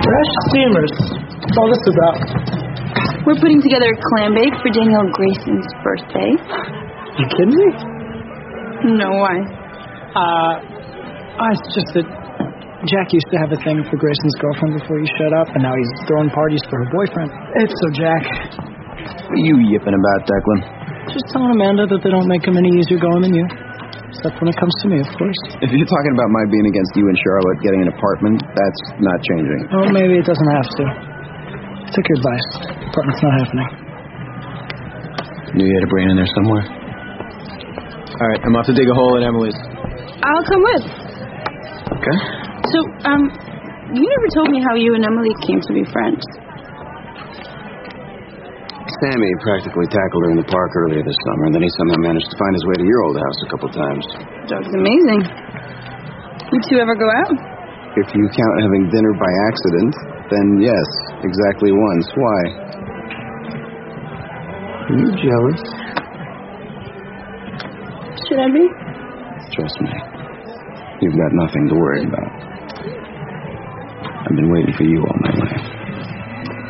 Fresh steamers. What's all this about? We're putting together a clam bake for Daniel Grayson's birthday. You kidding me? No, why? It's just that Jack used to have a thing for Grayson's girlfriend before you showed up, and now he's throwing parties for her boyfriend. So, Jack. What are you yipping about, Declan? Just telling Amanda that they don't make him any easier going than you. Except when it comes to me, of course. If you're talking about my being against you and Charlotte getting an apartment, that's not changing. Well, maybe it doesn't have to. I took your advice. Apartment's not happening. Knew you had a brain in there somewhere. All right, I'm off to dig a hole at Emily's. I'll come with. Okay. So, you never told me how you and Emily came to be friends. Sammy practically tackled her in the park earlier this summer, and then he somehow managed to find his way to your old house a couple times. Doug's amazing. You two ever go out? If you count having dinner by accident, then yes, exactly once. Why? Are you jealous? Should I be? Trust me. You've got nothing to worry about. I've been waiting for you all my life.